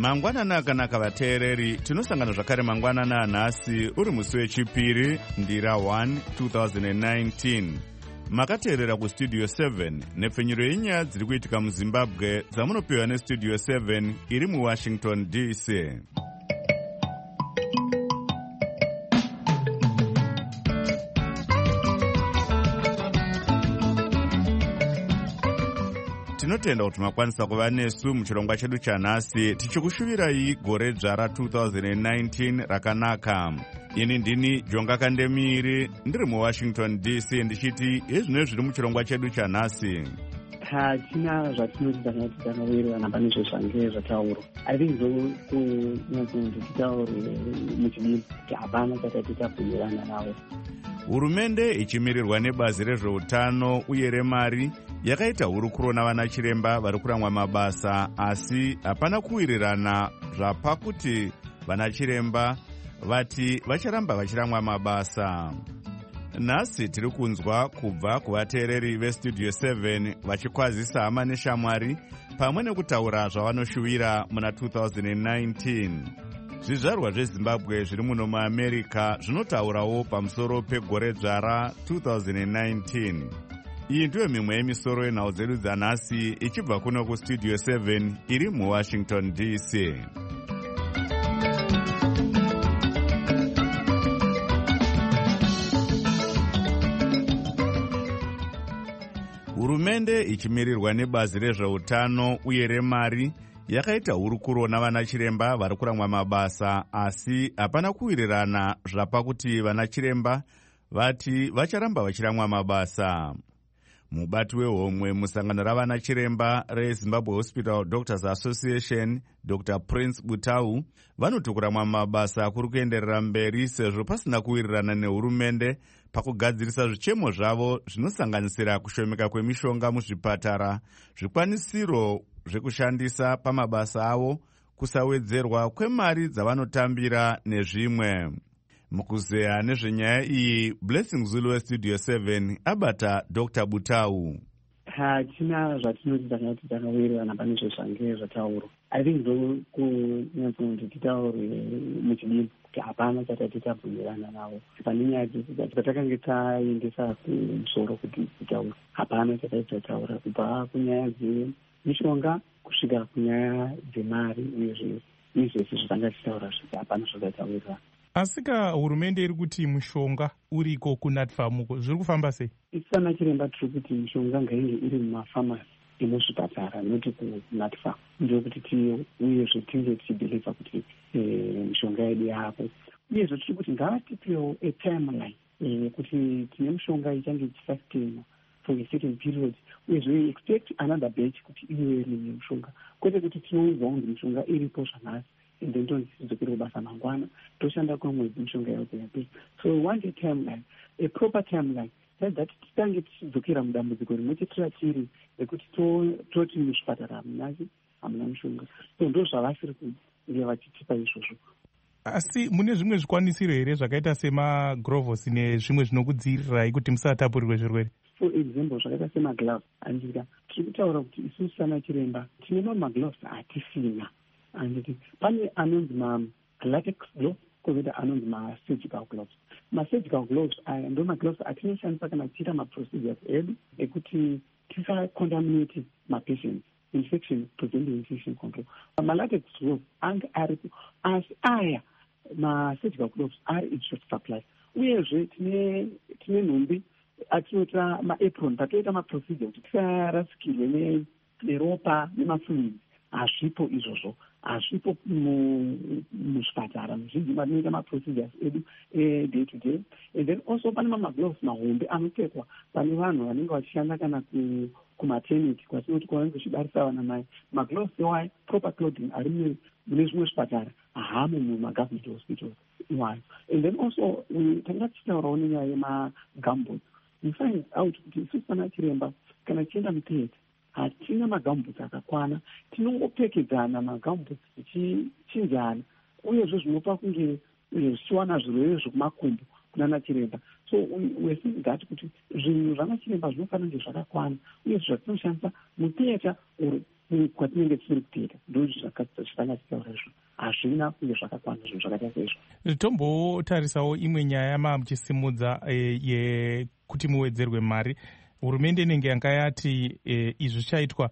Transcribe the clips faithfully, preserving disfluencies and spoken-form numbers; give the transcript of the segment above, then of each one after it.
Mangwanana akanaka vateereri, tinosangana zvakare mangwanana anhasi uri musi wechipiri ndira one two thousand nineteen. Makateerera kustudio seven nepfenyuro yenyaya dziri kuitika muZimbabwe dzamunopiwa nestudio seven iri muWashington D C. Tinotenda kuti makwanisa kuva nesu muchirongwa chedu chanhasi, tichikushuvirai gore dzvara two thousand nineteen rakanaka. Ini ndini Jonga Kandemiri, ndiri muWashington D C, ndichiti izvino zviri muchirongwa chedu chanhasi. Hatina zvatinoti takawirirana pane zvezvange zvataurwa. I think zvokunyatsonzi titaurwe muchidii kuti hapana chatati tabhuirana navo. Hurumende ichimirirwa nebazi rezveutano uye remari yakaita hurukuro navana chiremba vari kurangwa mabasa, asi hapana kuwirirana zvapakuti vana chiremba vati vacharamba vachirangwa mabasa. Nhasi tiri kunzwa kubva kuvateereri vestudio seven vachikwazisa hama neshamwari pamwe nekutaura zvavanoshuvira muna two thousand nineteen. Zvizvarwa zveZimbabwe zviri muno muAmerica zvinotaurawo pamusoro pegore dzvara two thousand nineteen. Iyi ndiyo mimwe yemisoro yenhau dzedu dzanhasi ichibva kuno kustudio seven iri muWashington D C. Hurumende ichimirirwa nebazi rezveutano uye remari yakaita hurukuro navana chiremba vari kurangwa mabasa, asi hapana kuwirirana zvapakuti vana chiremba vati vacharamba vachirangwa mabasa. Mubati wehomwe musangano ravana chiremba reZimbabwe Hospital Doctors Association, Doctor Prince Butau, vanoti kuramwa mabasa kuri kuenderera mberi sezvo pasina kuwirirana nehurumende pakugadzirisa zvichemo zvavo zvinosanganisira kushomeka kwemishonga muzvipatara, zvikwanisiro zvekushandisa pamabasa avo, kusawedzerwa kwemari dzavanotambira nezvimwe. Mukuzeya nezvenyaya iyi, Blessing Zulu westudio seven abata Doctor Butau. Hatina zvatinoti takati takawirirana pane zvezvange zvataurwa. I think zvokunyatsonzi titaurwe muchidii kuti hapana chatati tabhuirana navo. Pane nyaya dzatakange taendesa kumusoro kuti titaurwe, hapana chatati tataura, kubva kunyaya dzemishonga kusvika kunyaya dzemari uyezve izvese zvatanga tichitaura zvese hapana zvatawirirana. Asika hurumende iri kuti mushonga uriko kunatfamuko zviri kufamba sei? Isana chiremba tiri kuti mishonga ngainge iri mumafamasi emuzvipatara noti kunatfa, ndokuti ti uyezve tinge tichibhiliva kuti mishonga yedu yapo. Uyezve tiri kuti ngavatipewo a timeline kuti tine mishonga ichange ichisustain for a certain period, uyezve expect another batch kuti iwe rimwe mishonga, kwete kuti tinoudza kunzi mishonga iripo zvanhasi and then tizodzokera kubasa mangwana toshanda kwemwedzi mishonga yaupe yapera. So we want a timeline, a proper timeline, that titange tichidzokera mudambudziko rimwe chete ratiri rekuti toti muzvipatara hamunasi hamuna mishonga. So ndo zvavasiri kunge vachitipa izvozvo. Asi mune zvimwe zvikwanisiro here zvakaita semagirovhosi nezvimwe zvinokudziirirai kuti musatapurirwe zvirwere? For example, zvakaita semagloves, andika tiri kutaura kuti isusu sana chiremba tine magloves hatisina. And pane anonzi ma-latex gloves, kozota anonzi ma-surgical gloves. Ma-surgical gloves aya ndo magloves atinoshandisa kana tichiita ma-procedures edu ekuti tisacontaminate ma-patients, infection, preventing infection control. Ma-latex gloves ange aripo, asi aya ma-surgical gloves ari in short supply. Uyezve tine nhumbi atinota ma-apron patoita ma-procedure kuti tisarasikirwe neropa nemafluids. Hazvipo izvozvo, hazvipo muzvipatara muzhinji matinoita maprocedures edu day to day. And then also pane magloves mahombe anopfekwa pane vanhu vanenge vachishanda kana kumaternity kwatinoti kwavanenge vachibarisa vana mai. Magloves iwayo proper clothing ari mune zvimwe zvipatara hamo mumagovernment hospitals iwayo. And then also tanga tichitaurawo nenyaya yemagumbots. We find out kuti isusu sana chiremba kana tichienda mutheatre hatina magambutsi akakwana, tinongopfekedzana magambutsi tichichinjana, uyezve zvinopa kunge zvichiwana zvirwere zvekumakumbo kunana chiremba. So we think that kuti zvinhu zvana chiremba zvinofanira kunge zvakakwana, uyezve zvatinoshandisa mutheatre or kwatinenge tisiri kuteera ndo zvakanga tichaura izvo hazvina kunge zvakakwana zvinhu zvakaita saizvo. Tombotarisawo imwe nyaya mamuchisimudza e, yekuti muwedzerwe mari. Hurumende inenge yanga yati e, izvi zvichaitwa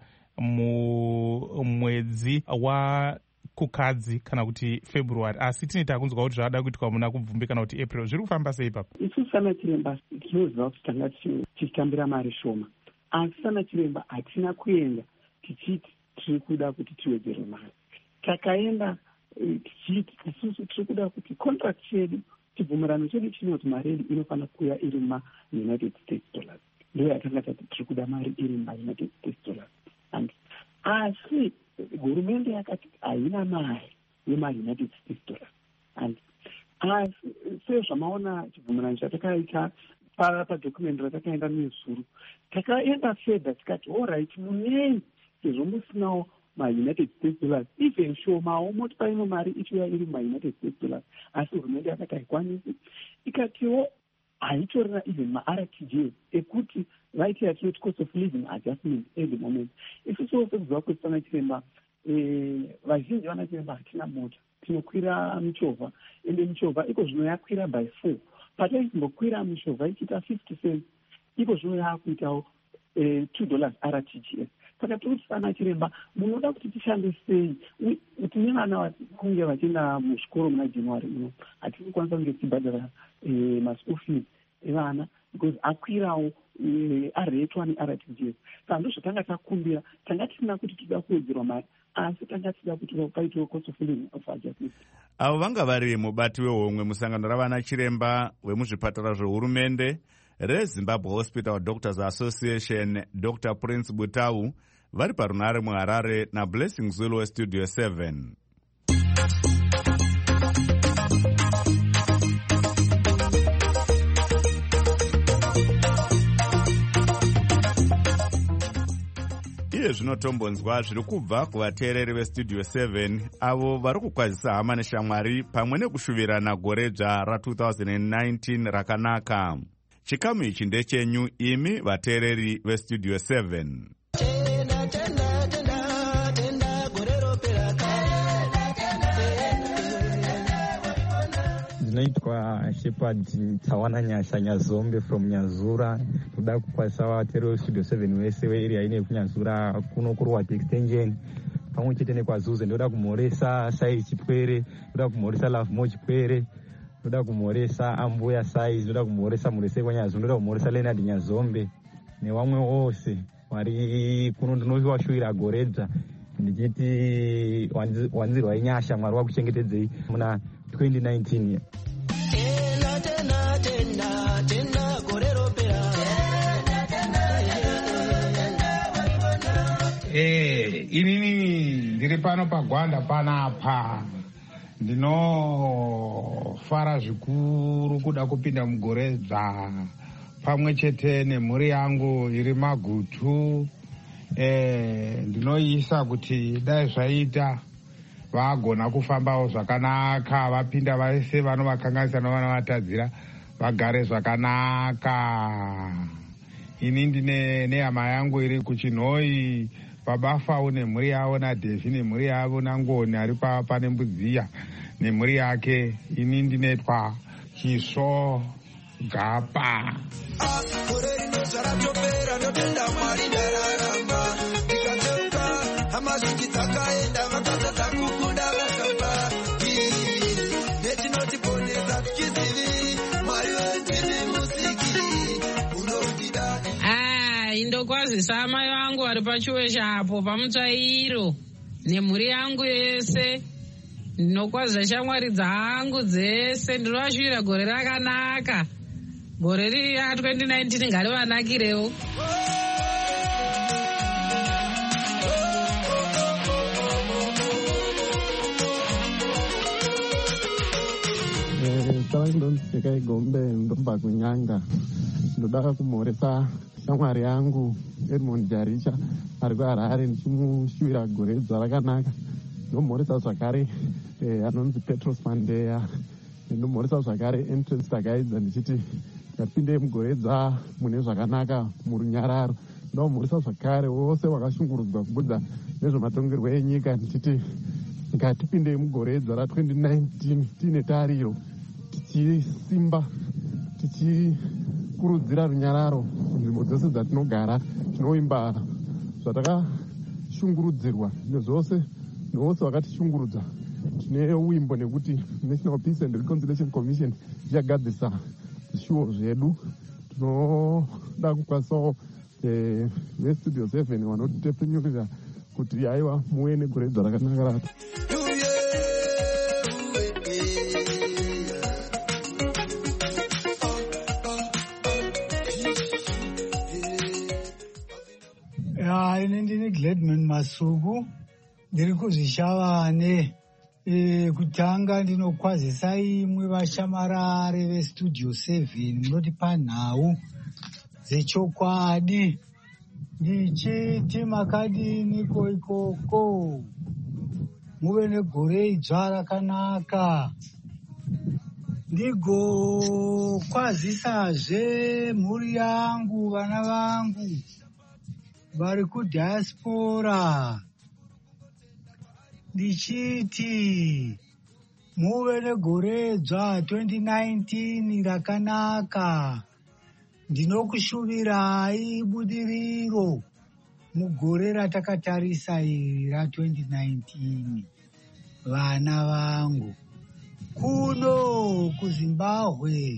mumwedzi wa kukadzi kana kuti February, asi tine takunzwa kuti zvada kuitwa muna kubvumbi kana kuti April. Zviri kufamba sei ipapo? Isu sana chiremba tinoziva kuti tanga tichitambira mari shoma, asi sana chiremba hatina kuenda tichiti tiri kuda kuti tiwedzerwe mari. Takaenda tichiti isusu tiri kuda kuti contract chedu, chibvumirano chedu chinoti mari yedu inofanira kuuya iri ma-United States dollars. Ndo yatanga tati tiri kuda mari iri ma-United States dollars. Asi hurumende yakati haina mari yema-United States dollars. And asi sezvamaona chibvumirano chatakaita padocument ratakaenda nezuro, takaenda fedha tikati allright, munei sezvo musinawo ma-United States dollars, even shomawo moti paino mari ichiuya iri ma-United States dollars. Asi hurumende yakati haikwanisi, ikatiwo haitorina even ma-R T G ekuti vaiti yatinoti cost of living adjustment at the moment. Isusu sekuziva kuti pana chiremba vazhinji vana chiremba hatina mota, tinokwira michovha, ende michovha iko zvino yakwira by four. Pataisimbokwira michovha ichiita fifty cents, iko zvino yakuitawo two dollars R T G S. Saka tiri kuti sana chiremba munoda kuti tishambe sei? Tine vana kunge vachienda muzvikoro muna January uno, hatisi kukwanisa kunge tichibhadhara maschool fees evana because akwirawo aretwa ne-R T G S. Saka ndo zvatanga takumbira, tanga tisina kuti tida kuwedzerwa mari, asi tanga tida kuti paitiwo cost of living of adjustment. Avo vanga vari mubati wehomwe musangano ravana chiremba vemuzvipatara zvehurumende reZimbabwe Hospital Doctors Association, Doctor Prince Butau, vari parunare muHarare naBlessing Zulu weStudio seven. Iye zvinotombonzwa zviri kubva kuvateereri veStudio seven avo vari kukwazisa hama neshamwari pamwe nekushuvirana gore dzva ra-twenty nineteen rakanaka. Chikamu ichi ndechenyu imi vateereri veStudio seven. Ndinoitwa Shepherd Tawana Nyasha Nyazombe from Nyazura. Toda kukwazisa vateereri veStudio seven vese vearea ine kunyazura kuno kuRuwati extension pamwe chete nekwaZuze. Ndoda kumhoresa Sai Chipwere, ndoda kumhoresa Love Mo Chipwere, ndoda kumhoresa Ambuya Sai, ndoda kumhoresa Murese Kwanyazombe, ndoda kumhoresa Leonard Nyazombe nevamwe vose vari kuno. Ndinovashuvira goredza ndichiti wanzirwa inyasha, Mwari wakuchengetedzei muna twenty nineteen. Eh, inini ndiri pano pagwanda panapa, ndinofara zvikuru kuda kupinda mugoredza pamwe chete nemhuri yangu iri Magutu. Eh, ndinoisa kuti dai zvaita vagona kufambawo zvakanaka, vapinda vese vanovakanganisa nevanovatadzira vagare zvakanaka. Ini ndine nehama yangu iri kuChinhoi, Babafawo nemhuri yavo, naDevi nemhuri yavo, naNgoni ari pane Mbudziya nemhuri yake. Ini ndinetwa Chisvo Gapa. Indokwazisa amai vangu vari pachiwe chapo pamutsvairo nemhuri yangu yese. Ndinokwazisa shamwari dzangu dzese. Ndinovashuvira gore rakanaka, gore riri ra twenty nineteen ngarivanakirewo. Tavangi ndonzika igombe ndobva kunyanga. Ndoda kumhoresa shamwari yangu Edmond Jaricha ari kuHarare, ndichimushuvira gore dzarakanaka. Ndomhoresa zvakare anonzi Petros Mandeya, ndomhoresa zvakare Entrance Takaidza ndichiti ngapinde mugoredza mune zvakanaka murunyararo. Ndomhoresa zvakare vose vakashungurudzwa kubudza nezvematongerwo enyika ndichiti ngatipindei mugore redzwa ratwenty nineteen tiine tariro tichisimba tichikurudzira runyararo nzvimbo dzose dzatinogara tinoimba zvatakashungurudzirwa nezvose nevose vakatishungurudza. Tine uimbo nekuti National Peace and Reconciliation Commission ichagadzisa zvishuwo zvedu. Tinoda kukwasawo vestudio seven vanotitepenyurira kuti aiwa muve negore redzwa rakanaka rato. Ine ndini Gladman Masuku ndiri kuzvishavane. E, kutanga ndinokwazisa imwe vashamarare vestudio seven munoti panhau dzechokwadi ndichiti makadiniko ikoko muve negore idzva rakanaka. Ndigokwazisazve mhuri yangu, vana vangu vari kudhiaspora ndichiti muve negore dzva twenty nineteen rakanaka. Ndinokushuvirai budiriro mugore ratakatarisa iri ra twenty nineteen. Vana vangu kuno kuZimbabwe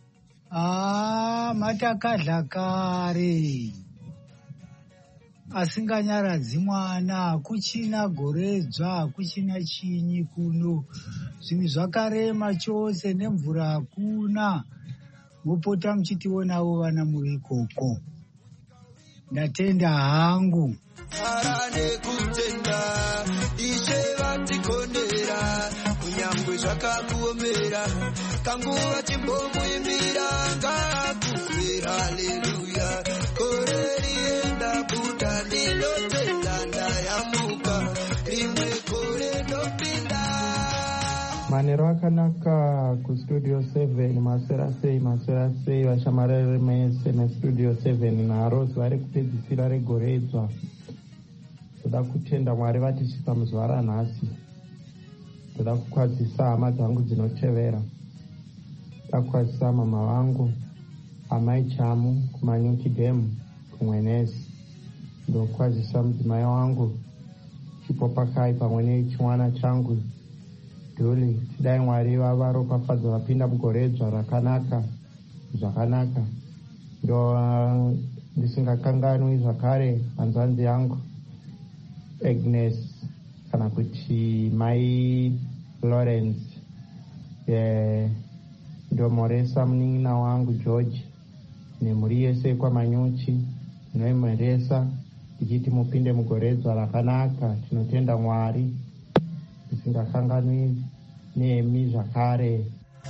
ah matakadla kare asinganyaradzi mwana, kuchina goredzva, kuchina chinyi kuno, zvinhu zvakarema chose nemvura hakuna. Mupota muchitionawo vana muri ikoko. Ndatenda hangu. Kutenda ishe vatikondera kunyangwe zvakakuomera kanguva timbomuimbira ngakufira. Haleluya. Kore rienda buda ndinotenda ndayamuka rimwe kore ndopinda. Manero akanaka kustudio seven masera sei masera sei vashamarare mese nestudio seven naro zuva rekupedzisira regore idzva. Toda kutenda Mwari vatisvisa muzuva ranhasi. Toda kukwazisa hama dzangu dzinotevera. Toda kukwazisa mama vangu amai Chamu kuManyuki Dam kumwenezi. Ndokwazisa mudzimai wangu Chipopakai pamwe nechimwana changu Duli. Tidai Mwari vavaropafadza vapinda mugore dzva rakanaka zvakanaka. Ndo uh, ndisingakanganwi zvakare hanzvanzi yangu Agnes kana kuti Mai Lawrence, yeah, ndo Moresa munin'ina wangu George nemhuri yese kwaManyuchi noimweresa tichiti mupinde mugore dzva rakanaka. Tinotenda Mwari tisingakanganwi nemi zvakare.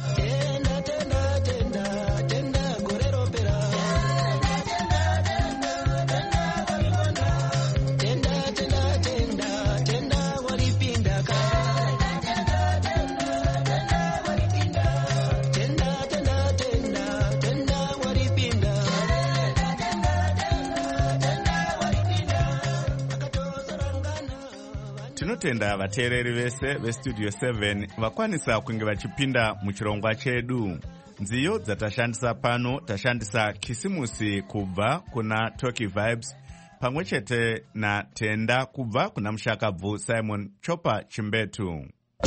Tinotenda vateereri vese vestudio seven vakwanisa kunge vachipinda muchirongwa chedu. Nziyo dzatashandisa pano tashandisa Kisimusi kubva kuna Toki Vibes pamwe chete naTenda kubva kuna Mushakabvu Simon Chopa Chimbetu.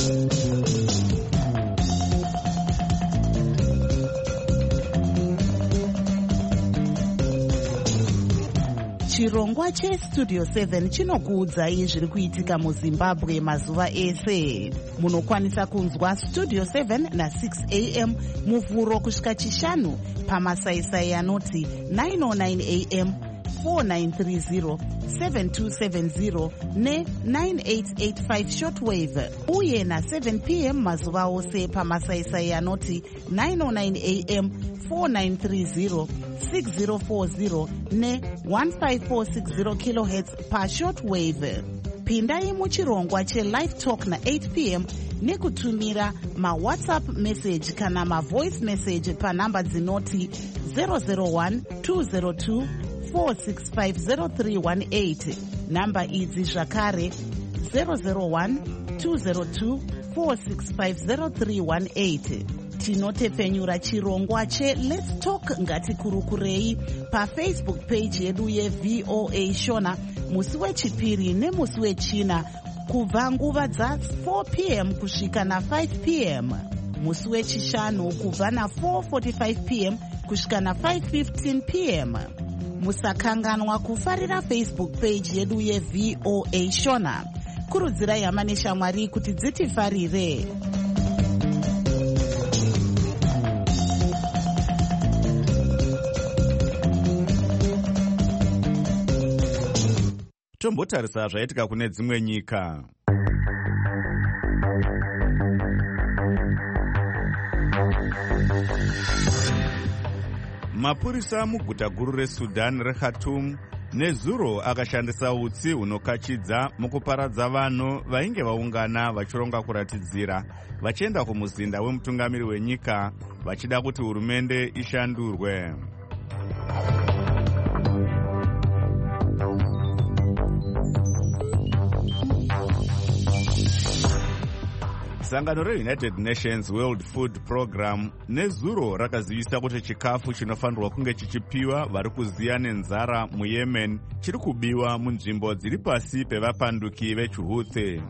Chirongwa chestudio seven chinokuudzai zviri kuitika muZimbabwe mazuva ese. Munokwanisa kunzwa studio seven na six a m muvhuro kusvika chishanu pamasaisai anoti nine oh nine a m, four nine three zero, seven two seven zero ne nine eight eight five shortwave, uye na seven p m mazuva ose pamasaisai anoti nine oh nine a m, four nine three zero, six zero four zero ne one five four six zero kilohertz pa shortwave. Pindai muchirongwa che-live talk na eight p m nekutumira ma-WhatsApp message kana ma-voice message panhamba dzinoti zero zero one two zero two four six five zero three one eight namba idzi zvakare zero zero one two zero two four six five zero three one eight. Tinotepfenyura chirongwa cheLet's Talk ngatikurukurei pafacebook page yedu yeVOA Shona musi wechipiri nemusi wechina kubva nguva dza four p m kusvika na five p m, musi wechishanu kubva na four forty-five p m kusvika na five fifteen p m. Musakanganwa kufarira Facebook page yedu yeVOA Shona. Kurudzirai hama neshamwari kuti dzitifarire. Tombotarisa zvaitika kune dzimwe nyika. Mapurisa muguta guru reSudan reKhartoum nezuro akashandisa utsi hunokachidza mukuparadza vanhu vainge vaungana vachironga kuratidzira vachienda kumuzinda wemutungamiri wenyika vachida kuti hurumende ishandurwe. Sangano reUnited Nations World Food Program nezuro rakazivisa kuti chikafu chinofanirwa kunge chichipiwa vari kuziya nenzara muYemen chiri kubiwa munzvimbo dziri pasi pevapanduki vechiHouthi.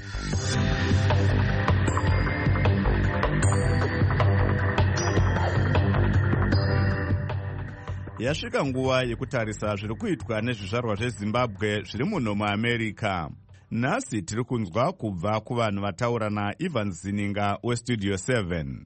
Yasvika nguva yekutarisa zviri kuitwa nezvizvarwa zveZimbabwe zviri muno muAmerica. Nhasi tiri kunzwa kubva kuvanhu vataura naIvan Zininga weStudio seven.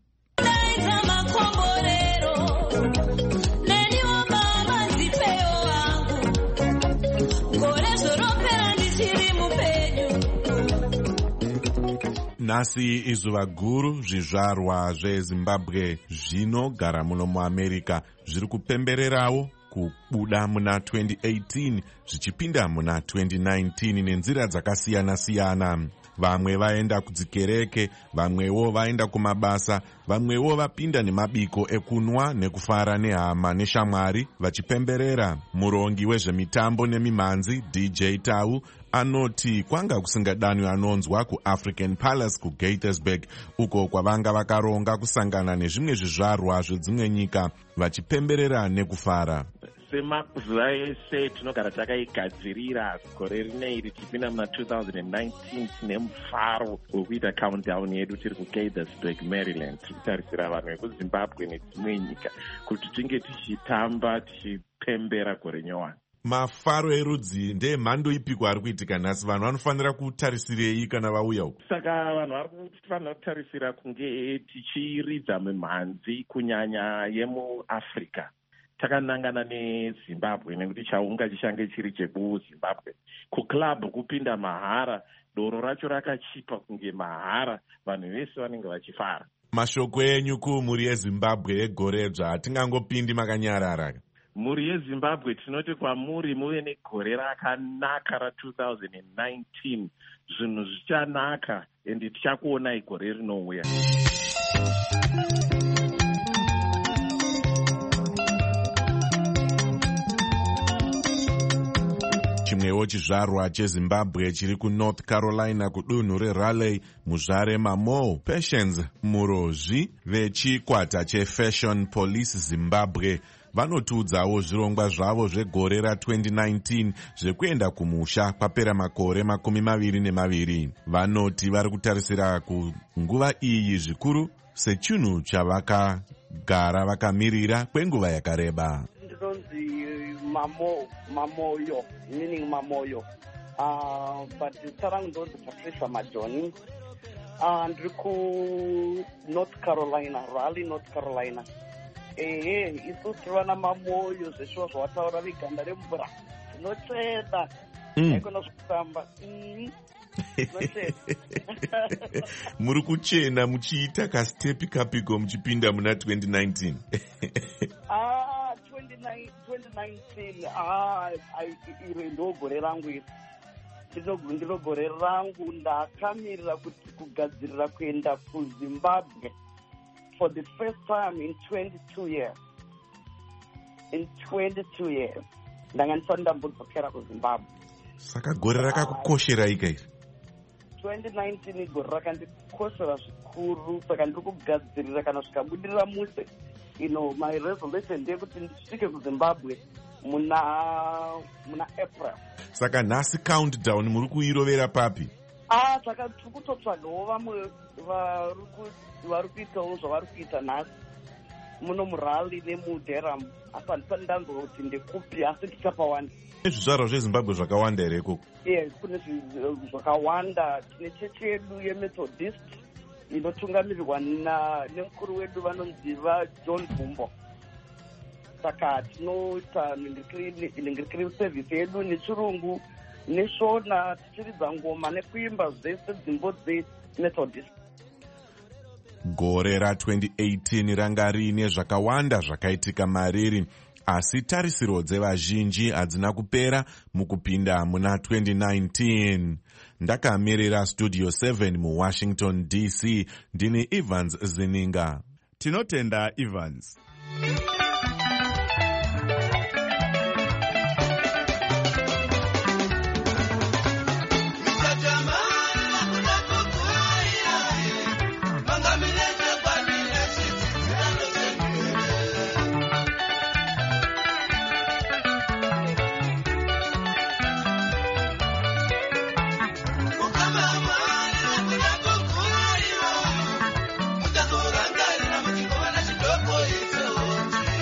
Nhasi izuva guru zvizvarwa zveZimbabwe zvinogara muno muAmerica zviri kupembererawo kubuda muna twenty eighteen zvichipinda muna twenty nineteen nenzira dzakasiyana-siyana. Vamwe vaenda kudzikereke, vamwewo vaenda kumabasa, vamwewo vapinda nemabiko ekunwa nekufara nehama neshamwari vachipemberera. Murongi wezvemitambo nemimhanzi D J Tau anoti kwanga kusingadanwi anonzwa kuAfrican Palace kuGatersburg uko kwavanga vakaronga kusangana nezvimwe zvizvarwa zvedzimwe nyika vachipemberera nekufara. Semazuva ese tinogara takaigadzirira gore rinei richipinda muna two thousand nineteen tine mufaro wekuita countdown yedu tiri kuGathersburg, Maryland, tichitarisira vanhu vekuZimbabwe nedzimwe nyika kuti tinge tichitamba tichipembera gore nyowani. Mafaro erudzi ndemhando ipiko ari kuitika nhasi? Vanhu vanofanira kutarisirei kana vauya uku? Saka vanhu vari kufanira kutarisira kunge tichiridza mimhanzi kunyanya yemuAfrica. Takanangana neZimbabwe nekuti chaunga chichange chiri chekuZimbabwe. Kuclub kupinda mahara, doro racho rakachipa kunge mahara, vanhu vese vanenge vachifara. Mashoko enyu kumhuri yeZimbabwe egore dzva hatingangopindi makanyarara. Mhuri yeZimbabwe tinoti kwamuri muve negore rakanaka ra two thousand nineteen. Zvinhu zvichanaka ende tichakuonai gore rinouya. Chimwewo chizvarwa cheZimbabwe chiri kuNorth Carolina kudunhu reRaleigh muzvare maMo Patience murozvi vechikwata cheFashion Police Zimbabwe vanotudzawo zvirongwa zvavo zvegore ra twenty nineteen zvekuenda kumusha kwapera makore makumi maviri nemaviri. Vanoti vari kutarisira kunguva iyi zvikuru sechinhu chavakagara vakamirira kwenguva yakareba. Mamo, Mamoyo, meaning Mamoyo. Uh, but Sarang Dod Patricia Majoni. And Riku, North Carolina, Raleigh, North Carolina. Eh, it's also Rana Mamoyo, the shows what our Vikanda Rembra. No cheddar. I'm going to samba. muri kuchena muchiita kastepi kapiko muchipinda muna twenty nineteen. Ah, twenty nineteen. Ah, iro ndogore rangu iri. Ndiro gore rangu ndakamirira kuti kugadzirira kuenda kuZimbabwe for the first time in twenty-two years. In twenty-two years. Ndanga ndisati ndambodzokera kuZimbabwe. saka gore rakakukoshera ika iri? twenty nineteen igore rakandikoshera zvikuru, saka ndiri kugadzirira kana zvikabudirira muse ino my resolution ndeyekuti ndisvike kuzimbabwe muna muna April. Saka nhasi countdown muri kuirovera papi? Ah, saka tiri kutotsvagawo vamwe vari kuitawo zvavari kuita nhasi muno murali nemudharam, asi handisati ndanzwa kuti ndekupi, asi tichapawanda. Zvizvarwa zvezimbabwe zvakawanda here ikoko? Yes, kune zvakawanda. Tine chechi yedu yemethodist inotungamirirwa nemukuru wedu vanonzi vaJohn Bhumbo. Saka tinoita ningirikiri service yedu nechirungu neshona, tichiridza ngoma nekuimba zvese dzimbo dzemethodist. Gore ra-twenty eighteen ranga riine zvakawanda zvakaitika mariri, asi tarisiro dzevazhinji hadzina kupera mukupinda muna twenty nineteen. Ndakamirira Studio seven muWashington D C, ndini Evans Zininga. Tinotenda Evans. Mutatorangarira muchikona chidoko icho.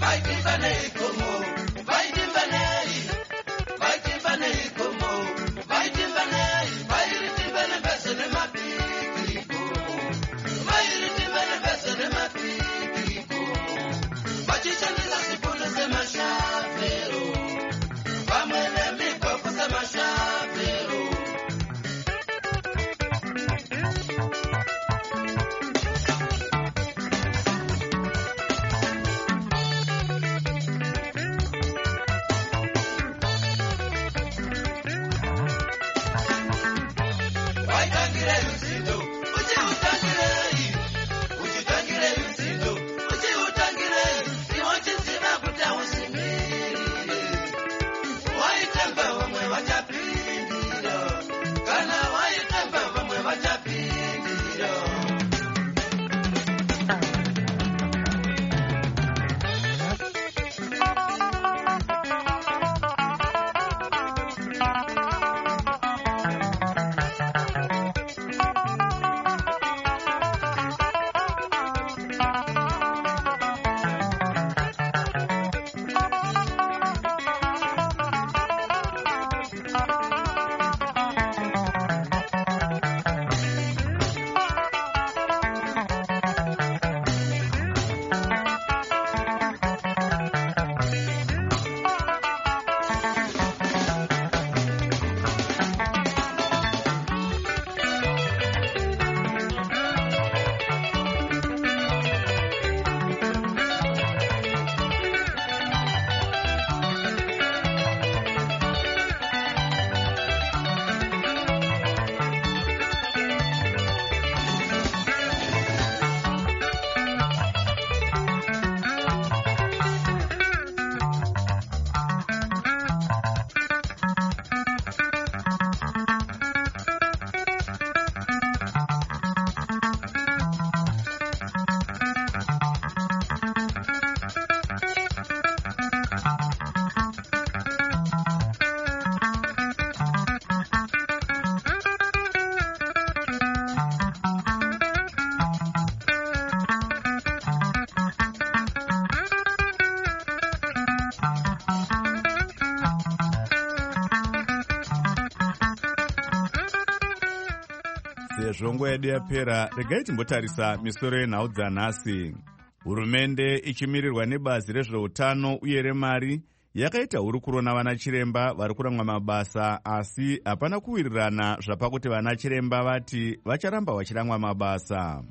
sezvo nguva yedu yapera, regai timbotarisa misoro yenhau dzanhasi. Hurumende ichimirirwa nebazi rezveutano uye remari yakaita hurukuro navana chiremba vari kuramwa mabasa, asi hapana kuwirirana zvapakuti vana chiremba vati vacharamba vachiramwa mabasa.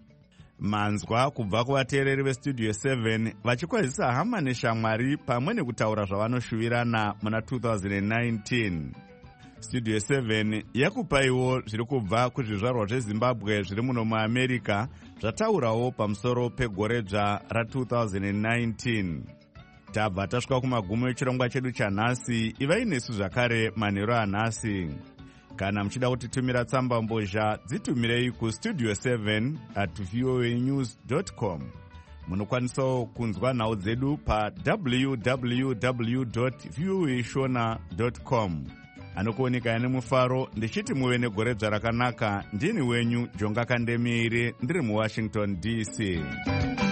Manzwa kubva kuvateereri vestudio seven vachikwazisa hama neshamwari pamwe nekutaura zvavanoshuvirana muna two thousand nineteen. Studio seven yakupaiwo zviri kubva kuzvizvarwa zveZimbabwe zviri muno muAmerica zvataurawo pamusoro pegoredzva ra two thousand nineteen. Tabva tasvika kumagumo echirongwa chedu chanhasi. Ivai nesu zvakare manheru anhasi. Kana muchida kutitumira tsamba mbozha, dzitumirei kustudio seven at voanews dot com. Munokwanisawo kunzwa nhau dzedu pa w w w dot voashona dot com. Anokuoneka nemufaro ndichiti muve negoredzva rakanaka. Ndini wenyu Jonga Kandemiire ndiri muWashington D C.